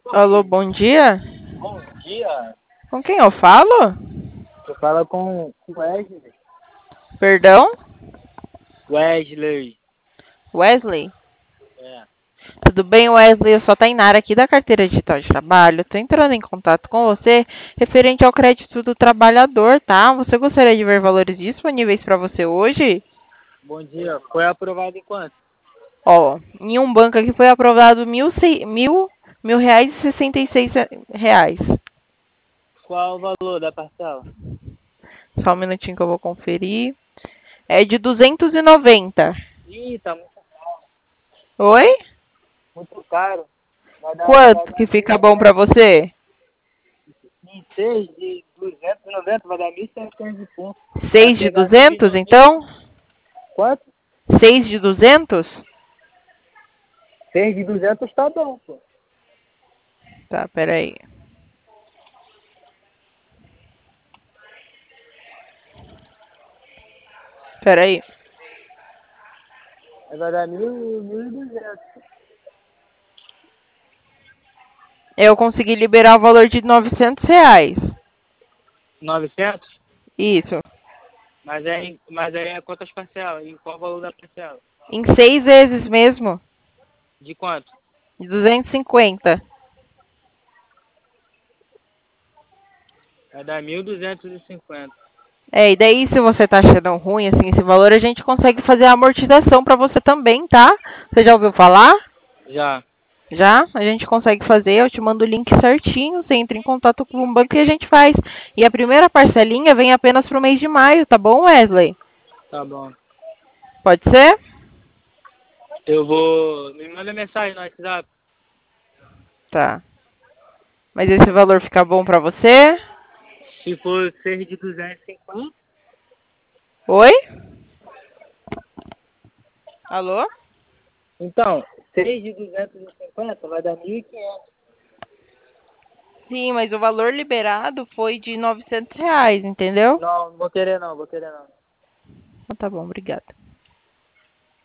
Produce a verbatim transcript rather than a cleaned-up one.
Alô, bom dia. Bom dia. Com quem eu falo? Você fala com Wesley. Perdão? Wesley. Wesley? É. Tudo bem, Wesley? Eu sou a Tainara aqui da Carteira Digital de Trabalho. Estou entrando em contato com você referente ao crédito do trabalhador, tá? Você gostaria de ver valores disponíveis para você hoje? Bom dia. Foi aprovado em quanto? Ó, em um banco aqui foi aprovado mil, sei- mil, mil reais e sessenta e seis reais. Qual o valor da parcela? Só um minutinho que eu vou conferir. É de duzentos e noventa. Ih, tá muito, Oi? muito caro. Vai dar, vai Quanto dar que mil fica bom para você? em seis de duzentos e noventa, vai dar mil e setecentos e pouco. Vai Seis de pegar dividir duzentos, em seis. então? Quanto? Seis de duzentos? seis de duzentos tá bom, pô. Tá, peraí. Peraí. Vai dar mil, mil e duzentos. Eu consegui liberar o valor de novecentos reais. Novecentos? Isso. Mas é, em- mas aí é quantas parcelas? Em qual valor da parcela? Em seis vezes mesmo. De quanto? De duzentos e cinquenta. Vai dar mil duzentos e cinquenta. É, e daí se você tá achando ruim, assim, esse valor, a gente consegue fazer a amortização pra você também, tá? Você já ouviu falar? Já. Já? A gente consegue fazer, eu te mando o link certinho, você entra em contato com o banco e a gente faz. E a primeira parcelinha vem apenas pro mês de maio, tá bom, Wesley? Tá bom. Pode ser? Eu vou. Me manda mensagem no WhatsApp. Tá. Mas esse valor fica bom pra você? Se for seis de duzentos e cinquenta. Oi? Alô? Então, seis de duzentos e cinquenta vai dar mil e quinhentos. Sim, mas o valor liberado foi de novecentos reais, entendeu? Não, não vou querer não, vou querer não. Então tá bom, obrigada.